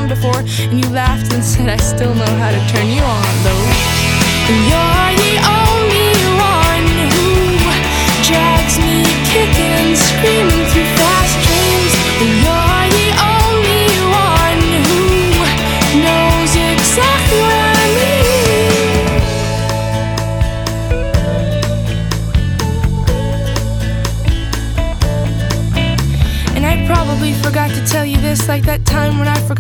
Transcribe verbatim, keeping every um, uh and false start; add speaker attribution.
Speaker 1: before, and you laughed and said I still know how to turn you on, though. And you're the only one who drags me kicking and screaming through fast dreams. And you're the only one who knows exactly what I mean. And I probably forgot to tell you this, like that time when I forgot